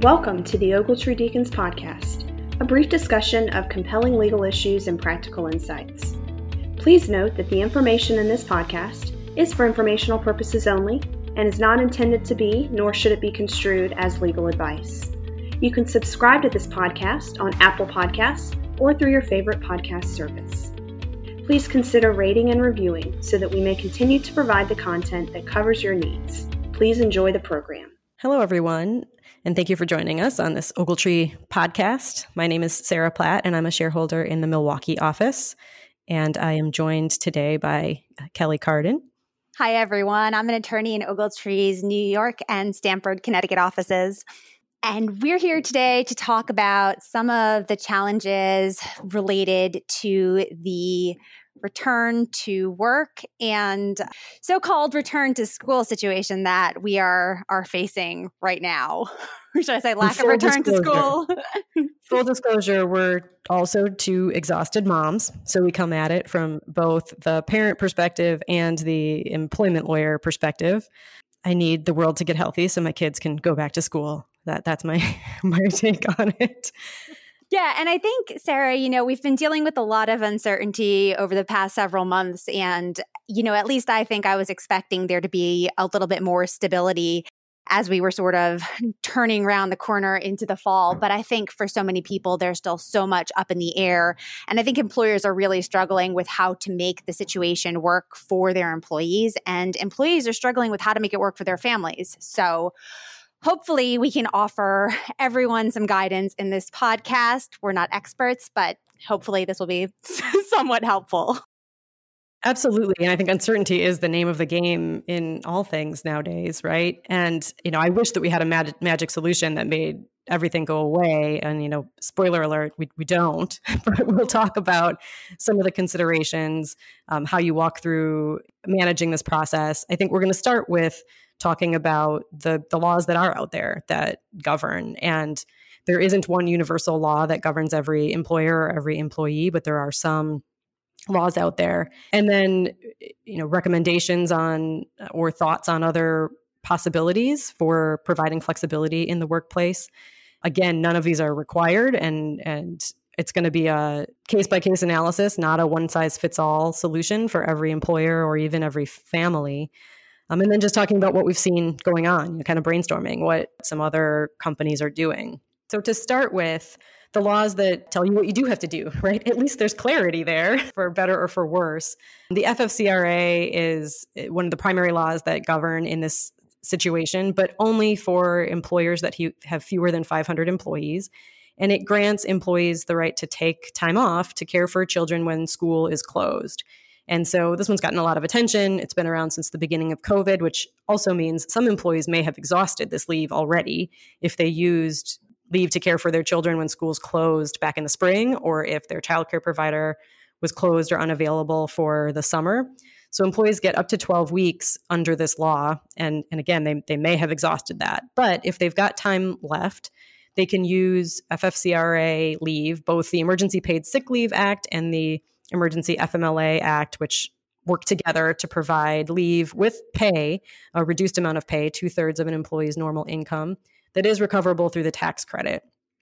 Welcome to the Ogletree Deacons Podcast, a brief discussion of compelling legal issues and practical insights. Please note that the information in this podcast is for informational purposes only and is not intended to be, nor should it be construed as legal advice. You can subscribe to this podcast on Apple Podcasts or through your favorite podcast service. Please consider rating and reviewing so that we may continue to provide the content that covers your needs. Please enjoy the program. Hello, everyone, and thank you for joining us on this Ogletree podcast. My name is Sarah Platt, and I'm a shareholder in the Milwaukee office, and I am joined today by Kelly Carden. Hi, everyone. I'm an attorney in Ogletree's New York and Stamford, Connecticut offices. And we're here today to talk about some of the challenges related to the return to work and so-called return to school situation that we are facing right now. Or should I say lack of return to school? Full disclosure, we're also two exhausted moms. So we come at it from both the parent perspective and the employment lawyer perspective. I need the world to get healthy so my kids can go back to school. That's my take on it. Yeah. And I think, Sarah, we've been dealing with a lot of uncertainty over the past several months. And, at least I think I was expecting there to be a little bit more stability as we were sort of turning around the corner into the fall. But I think for so many people, there's still so much up in the air. And I think employers are really struggling with how to make the situation work for their employees. And employees are struggling with how to make it work for their families. So hopefully we can offer everyone some guidance in this podcast. We're not experts, but hopefully this will be somewhat helpful. Absolutely. And I think uncertainty is the name of the game in all things nowadays, right? And, I wish that we had a magic solution that made everything go away. And, spoiler alert, we don't. But we'll talk about some of the considerations, how you walk through managing this process. I think we're going to start with talking about the laws that are out there that govern. And there isn't one universal law that governs every employer or every employee, but there are some laws out there. And then, recommendations on or thoughts on other possibilities for providing flexibility in the workplace. Again, none of these are required, and it's going to be a case-by-case analysis, not a one-size-fits-all solution for every employer or even every family. And then just talking about what we've seen going on, kind of brainstorming what some other companies are doing. So to start with, the laws that tell you what you do have to do, right? At least there's clarity there for better or for worse. The FFCRA is one of the primary laws that govern in this situation, but only for employers that have fewer than 500 employees. And it grants employees the right to take time off to care for children when school is closed. And so this one's gotten a lot of attention. It's been around since the beginning of COVID, which also means some employees may have exhausted this leave already if they used leave to care for their children when schools closed back in the spring, or if their childcare provider was closed or unavailable for the summer. So employees get up to 12 weeks under this law. And again, they may have exhausted that. But if they've got time left, they can use FFCRA leave, both the Emergency Paid Sick Leave Act and the Emergency FMLA Act, which work together to provide leave with pay, a reduced amount of pay, 2/3 of an employee's normal income, that is recoverable through the tax credit.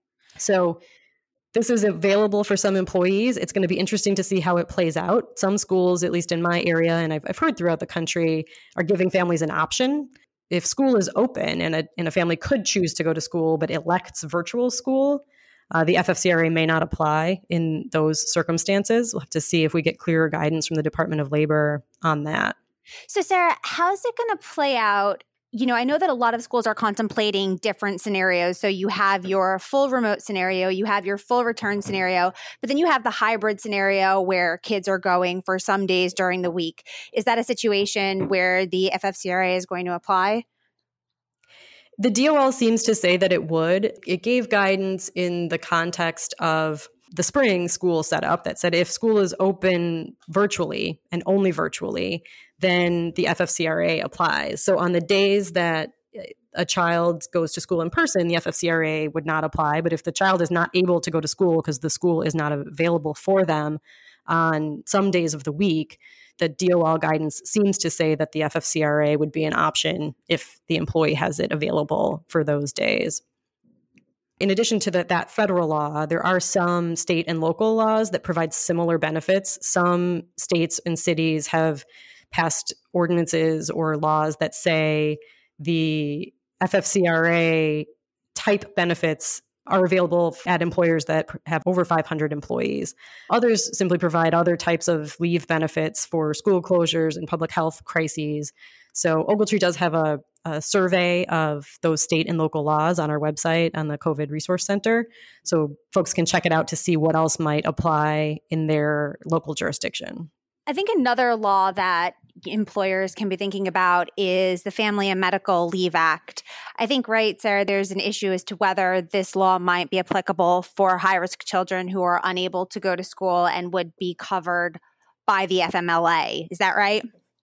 So this is available for some employees. It's going to be interesting to see how it plays out. Some schools, at least in my area, and I've heard throughout the country, are giving families an option. If school is open and a family could choose to go to school but elects virtual school, the FFCRA may not apply in those circumstances. We'll have to see if we get clearer guidance from the Department of Labor on that. So, Sarah, how's it going to play out? I know that a lot of schools are contemplating different scenarios. So you have your full remote scenario, you have your full return scenario, but then you have the hybrid scenario where kids are going for some days during the week. Is that a situation where the FFCRA is going to apply? The DOL seems to say that it would. It gave guidance in the context of the spring school setup that said if school is open virtually and only virtually, then the FFCRA applies. So on the days that a child goes to school in person, the FFCRA would not apply. But if the child is not able to go to school because the school is not available for them on some days of the week, the DOL guidance seems to say that the FFCRA would be an option if the employee has it available for those days. In addition to that federal law, there are some state and local laws that provide similar benefits. Some states and cities have passed ordinances or laws that say the FFCRA type benefits are available at employers that have over 500 employees. Others simply provide other types of leave benefits for school closures and public health crises. So Ogletree does have a survey of those state and local laws on our website on the COVID Resource Center. So folks can check it out to see what else might apply in their local jurisdiction. I think another law that employers can be thinking about is the Family and Medical Leave Act. I think, right, Sarah, there's an issue as to whether this law might be applicable for high-risk children who are unable to go to school and would be covered by the FMLA. Is that right?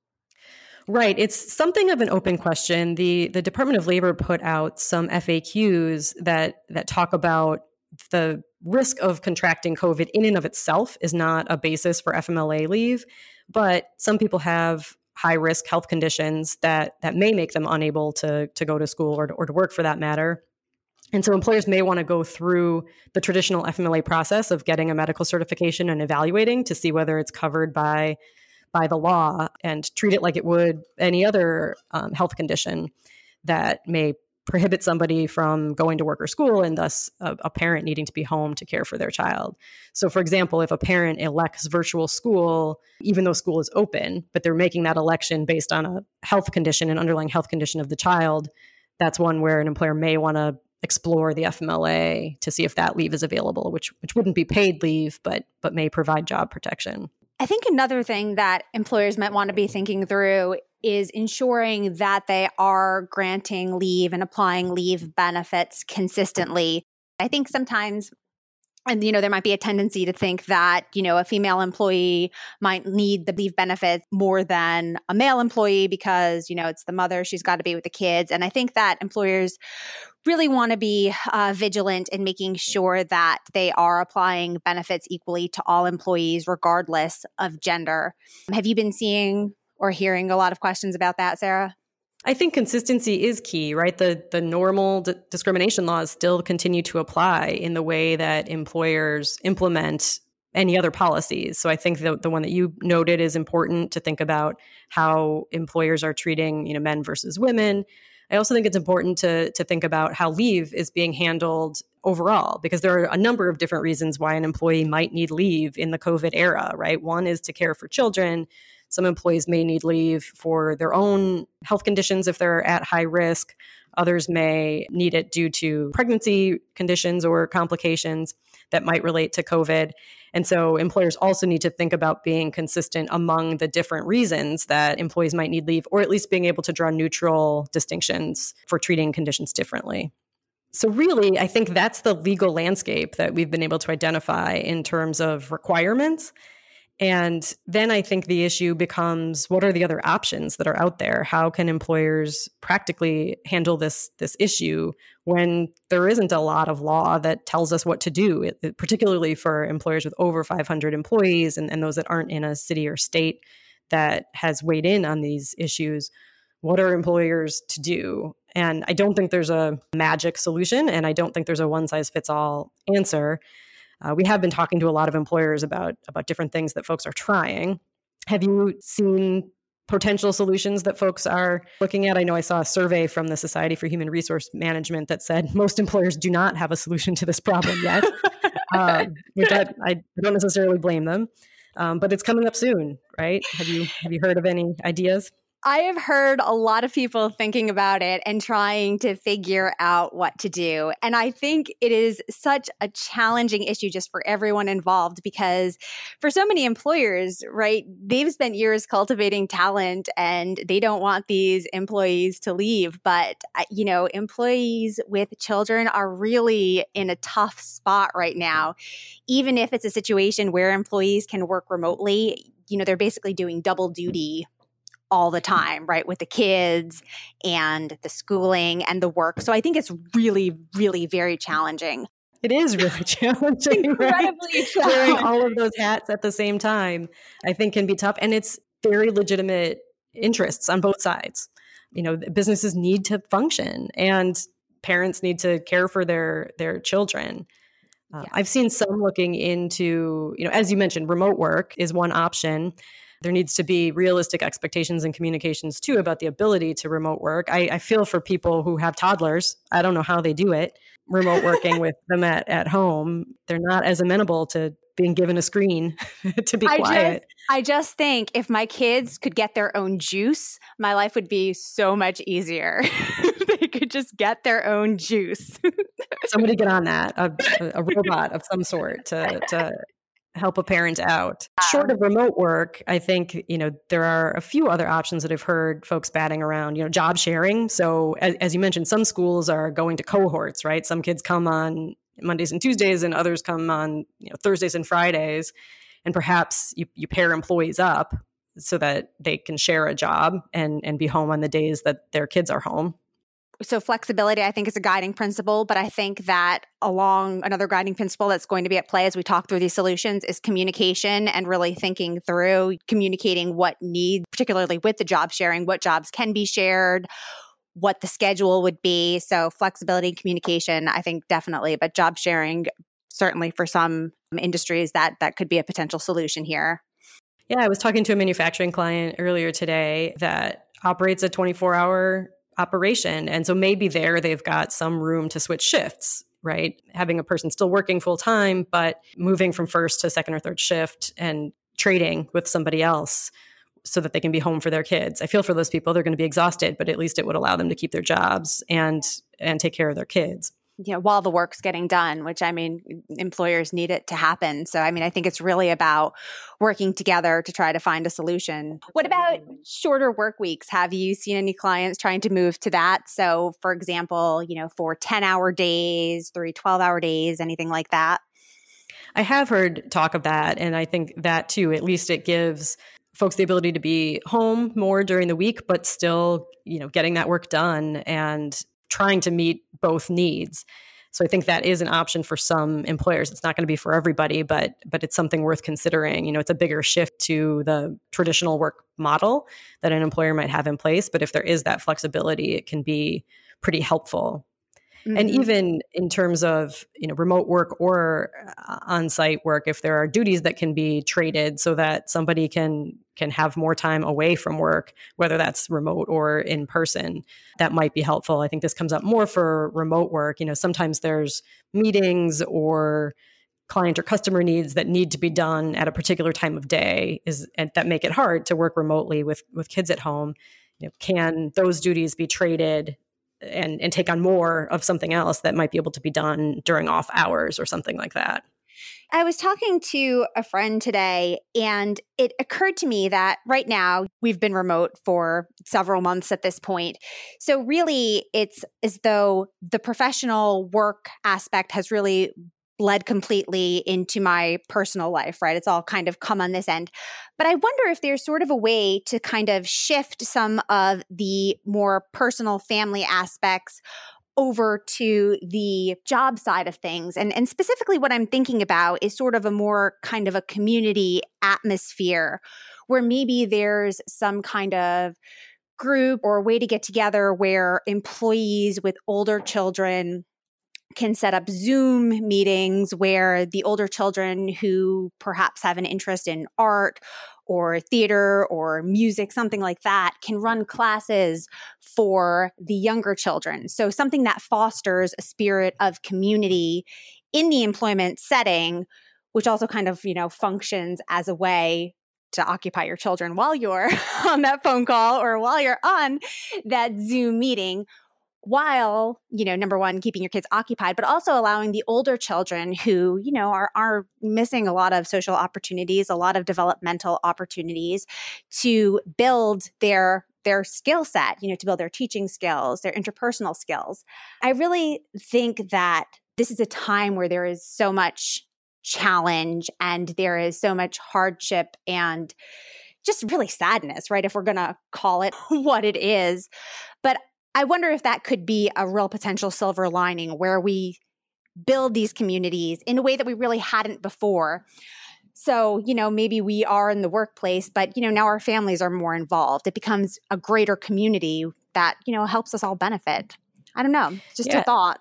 Right. It's something of an open question. The Department of Labor put out some FAQs that talk about the risk of contracting COVID in and of itself is not a basis for FMLA leave, but some people have high-risk health conditions that may make them unable to go to school or to work for that matter. And so employers may want to go through the traditional FMLA process of getting a medical certification and evaluating to see whether it's covered by the law and treat it like it would any other health condition that may prohibit somebody from going to work or school and thus a parent needing to be home to care for their child. So for example, if a parent elects virtual school, even though school is open, but they're making that election based on a health condition, an underlying health condition of the child, that's one where an employer may want to explore the FMLA to see if that leave is available, which wouldn't be paid leave, but may provide job protection. I think another thing that employers might want to be thinking through is ensuring that they are granting leave and applying leave benefits consistently. I think sometimes, and there might be a tendency to think that, a female employee might need the leave benefits more than a male employee because, it's the mother, she's got to be with the kids. And I think that employers really want to be vigilant in making sure that they are applying benefits equally to all employees, regardless of gender. Have you been seeing or hearing a lot of questions about that, Sarah? I think consistency is key, right? The normal discrimination laws still continue to apply in the way that employers implement any other policies. So I think the one that you noted is important to think about how employers are treating, men versus women. I also think it's important to think about how leave is being handled overall, because there are a number of different reasons why an employee might need leave in the COVID era, right? One is to care for children. Some employees may need leave for their own health conditions if they're at high risk. Others may need it due to pregnancy conditions or complications that might relate to COVID. And so employers also need to think about being consistent among the different reasons that employees might need leave, or at least being able to draw neutral distinctions for treating conditions differently. So really, I think that's the legal landscape that we've been able to identify in terms of requirements. And then I think the issue becomes, what are the other options that are out there? How can employers practically handle this issue when there isn't a lot of law that tells us what to do, particularly for employers with over 500 employees and those that aren't in a city or state that has weighed in on these issues? What are employers to do? And I don't think there's a magic solution, and I don't think there's a one-size-fits-all answer. We have been talking to a lot of employers about different things that folks are trying. Have you seen potential solutions that folks are looking at? I know I saw a survey from the Society for Human Resource Management that said most employers do not have a solution to this problem yet, which I don't necessarily blame them. But it's coming up soon, right? Have you heard of any ideas? I have heard a lot of people thinking about it and trying to figure out what to do. And I think it is such a challenging issue just for everyone involved, because for so many employers, right, they've spent years cultivating talent and they don't want these employees to leave. But, employees with children are really in a tough spot right now. Even if it's a situation where employees can work remotely, they're basically doing double duty all the time, right? With the kids and the schooling and the work. So I think it's really, really very challenging. It is really challenging. Incredibly right? challenging. Wearing all of those hats at the same time, I think can be tough. And it's very legitimate interests on both sides. Businesses need to function, and parents need to care for their children. I've seen some looking into, as you mentioned, remote work is one option. There needs to be realistic expectations and communications too about the ability to remote work. I feel for people who have toddlers. I don't know how they do it, remote working with them at home. They're not as amenable to being given a screen to be quiet. I just think if my kids could get their own juice, my life would be so much easier. They could just get their own juice. Somebody get on that, a robot of some sort to help a parent out. Short of remote work, I think, there are a few other options that I've heard folks batting around, job sharing. So as you mentioned, some schools are going to cohorts, right? Some kids come on Mondays and Tuesdays and others come on Thursdays and Fridays. And perhaps you pair employees up so that they can share a job and be home on the days that their kids are home. So flexibility, I think, is a guiding principle, but I think that along another guiding principle that's going to be at play as we talk through these solutions is communication and really thinking through communicating what needs, particularly with the job sharing, what jobs can be shared, what the schedule would be. So flexibility and communication, I think definitely, but job sharing, certainly for some industries, that could be a potential solution here. Yeah, I was talking to a manufacturing client earlier today that operates a 24-hour operation. And so maybe there they've got some room to switch shifts, right? Having a person still working full time, but moving from first to second or third shift and trading with somebody else so that they can be home for their kids. I feel for those people, they're going to be exhausted, but at least it would allow them to keep their jobs and take care of their kids. While the work's getting done, which employers need it to happen. So, I think it's really about working together to try to find a solution. What about shorter work weeks? Have you seen any clients trying to move to that? So, for example, for 10-hour days, 3 12-hour days, anything like that? I have heard talk of that. And I think that too, at least it gives folks the ability to be home more during the week, but still, getting that work done and trying to meet both needs. So I think that is an option for some employers. It's not going to be for everybody, but it's something worth considering. It's a bigger shift to the traditional work model that an employer might have in place. But if there is that flexibility, it can be pretty helpful. Mm-hmm. And even in terms of, remote work or on-site work, if there are duties that can be traded so that somebody can have more time away from work, whether that's remote or in person, that might be helpful. I think this comes up more for remote work. Sometimes there's meetings or client or customer needs that need to be done at a particular time of day and that make it hard to work remotely with kids at home. Can those duties be traded and take on more of something else that might be able to be done during off hours or something like that? I was talking to a friend today, and it occurred to me that right now we've been remote for several months at this point. So really, it's as though the professional work aspect has really bled completely into my personal life, right? It's all kind of come on this end. But I wonder if there's sort of a way to kind of shift some of the more personal family aspects over to the job side of things. And specifically what I'm thinking about is sort of a more kind of a community atmosphere where maybe there's some kind of group or way to get together where employees with older children can set up Zoom meetings where the older children who perhaps have an interest in art or theater or music, something like that, can run classes for the younger children. So something that fosters a spirit of community in the employment setting, which also kind of, functions as a way to occupy your children while you're on that phone call or while you're on that Zoom meeting, while, number one, keeping your kids occupied, but also allowing the older children who, are missing a lot of social opportunities, a lot of developmental opportunities to build their skill set, to build their teaching skills, their interpersonal skills. I really think that this is a time where there is so much challenge and there is so much hardship and just really sadness, right? If we're going to call it what it is. But I wonder if that could be a real potential silver lining where we build these communities in a way that we really hadn't before. So, maybe we are in the workplace, but, now our families are more involved. It becomes a greater community that, helps us all benefit. I don't know, just Yeah. a thought.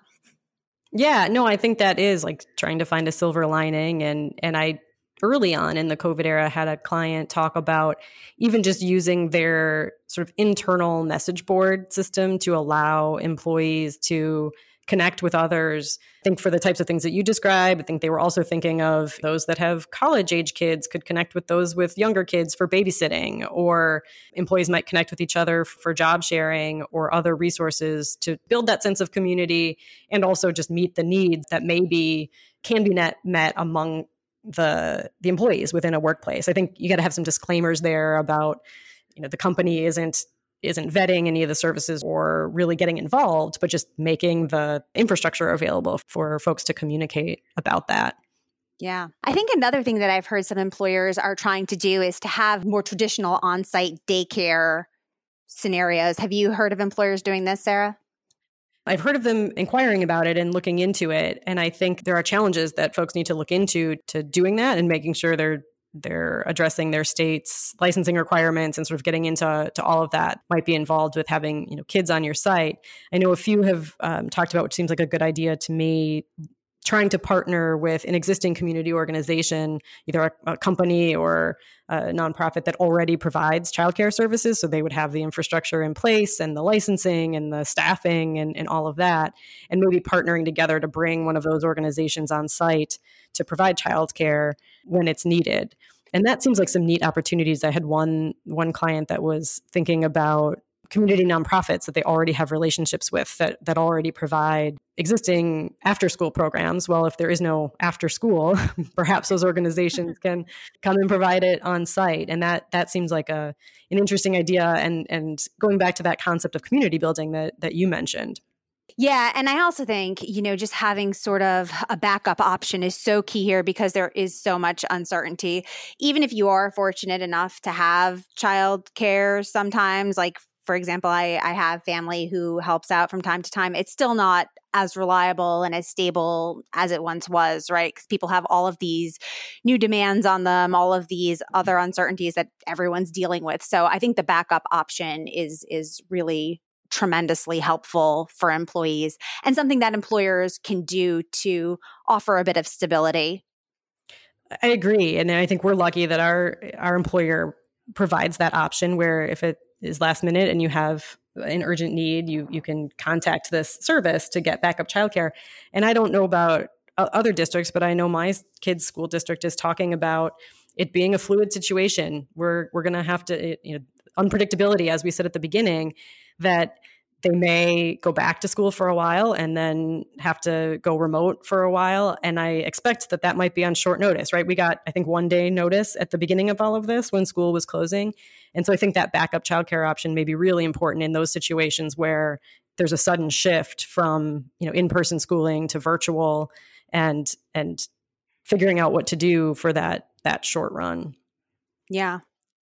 Yeah, no, I think that is like trying to find a silver lining. And I early on in the COVID era had a client talk about even just using their sort of internal message board system to allow employees to connect with others. I think for the types of things that you describe, I think they were also thinking of those that have college age kids could connect with those with younger kids for babysitting, or employees might connect with each other for job sharing or other resources to build that sense of community and also just meet the needs that maybe can be met among the employees within a workplace. I think you got to have some disclaimers there about, the company isn't vetting any of the services or really getting involved, but just making the infrastructure available for folks to communicate about that. Yeah. I think another thing that I've heard some employers are trying to do is to have more traditional on-site daycare scenarios. Have you heard of employers doing this, Sarah? I've heard of them inquiring about it and looking into it. And I think there are challenges that folks need to look into to doing that and making sure they're addressing their state's licensing requirements and sort of getting into all of that might be involved with having kids on your site. I know a few have talked about, which seems like a good idea to me, trying to partner with an existing community organization, either a company or a nonprofit that already provides childcare services. So they would have the infrastructure in place and the licensing and the staffing and all of that, and maybe partnering together to bring one of those organizations on site to provide childcare when it's needed. And that seems like some neat opportunities. I had one client that was thinking about community nonprofits that they already have relationships with that already provide existing after school programs. Well, if there is no after school, perhaps those organizations can come and provide it on site. And that seems like an interesting idea. And going back to that concept of community building that you mentioned. Yeah. And I also think, just having sort of a backup option is so key here because there is so much uncertainty. Even if you are fortunate enough to have childcare sometimes, like, for example, I have family who helps out from time to time. It's still not as reliable and as stable as it once was, right? Because people have all of these new demands on them, all of these other uncertainties that everyone's dealing with. So I think the backup option is really tremendously helpful for employees and something that employers can do to offer a bit of stability. I agree. And I think we're lucky that our employer provides that option where if it is last minute and you have an urgent need, you can contact this service to get backup childcare. And I don't know about other districts, but I know my kids' school district is talking about it being a fluid situation. We're going to have to, unpredictability, as we said at the beginning, that they may go back to school for a while and then have to go remote for a while. And I expect that might be on short notice, right? We got, I think, 1 day notice at the beginning of all of this when school was closing. And so I think that backup childcare option may be really important in those situations where there's a sudden shift from, in-person schooling to virtual and figuring out what to do for that short run. Yeah.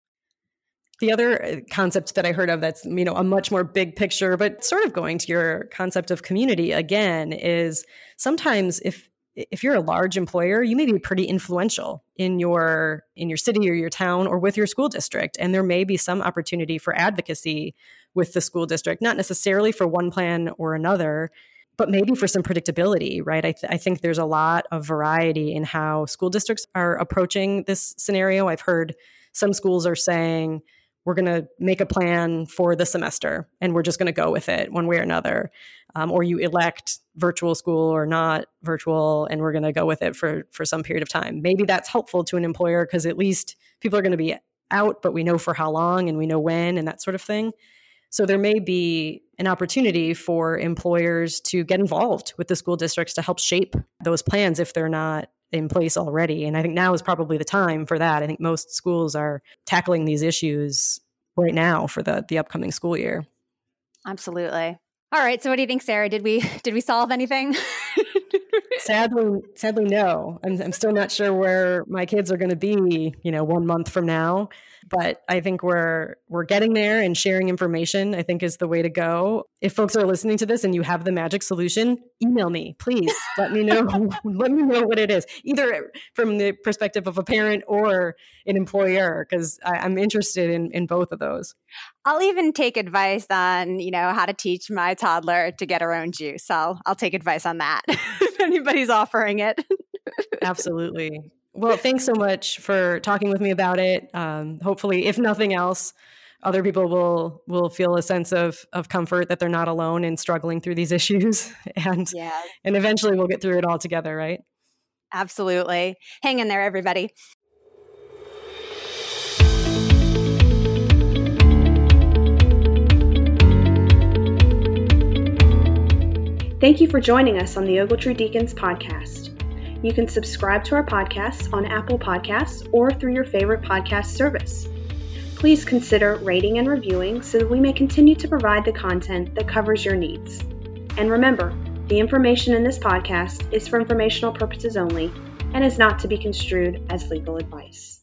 The other concept that I heard of that's, a much more big picture, but sort of going to your concept of community again, is sometimes if you're a large employer, you may be pretty influential in your city or your town or with your school district. And there may be some opportunity for advocacy with the school district, not necessarily for one plan or another, but maybe for some predictability, right? I think there's a lot of variety in how school districts are approaching this scenario. I've heard some schools are saying, we're going to make a plan for the semester and we're just going to go with it one way or another. Or you elect virtual school or not virtual and we're going to go with it for some period of time. Maybe that's helpful to an employer because at least people are going to be out, but we know for how long and we know when and that sort of thing. So there may be an opportunity for employers to get involved with the school districts to help shape those plans if they're not in place already. And I think now is probably the time for that. I think most schools are tackling these issues right now for the upcoming school year. Absolutely. All right. So what do you think, Sarah? Did we solve anything? sadly, no. I'm still not sure where my kids are going to be, 1 month from now. But I think we're getting there, and sharing information, I think, is the way to go. If folks are listening to this and you have the magic solution, email me, please. Let me know. Let me know what it is, either from the perspective of a parent or an employer, because I'm interested in both of those. I'll even take advice on, how to teach my toddler to get her own juice. I'll take advice on that if anybody's offering it. Absolutely. Well, thanks so much for talking with me about it. Hopefully, if nothing else, other people will feel a sense of comfort that they're not alone in struggling through these issues. And eventually we'll get through it all together, right? Absolutely. Hang in there, everybody. Thank you for joining us on the Ogletree Deacons podcast. You can subscribe to our podcasts on Apple Podcasts or through your favorite podcast service. Please consider rating and reviewing so that we may continue to provide the content that covers your needs. And remember, the information in this podcast is for informational purposes only and is not to be construed as legal advice.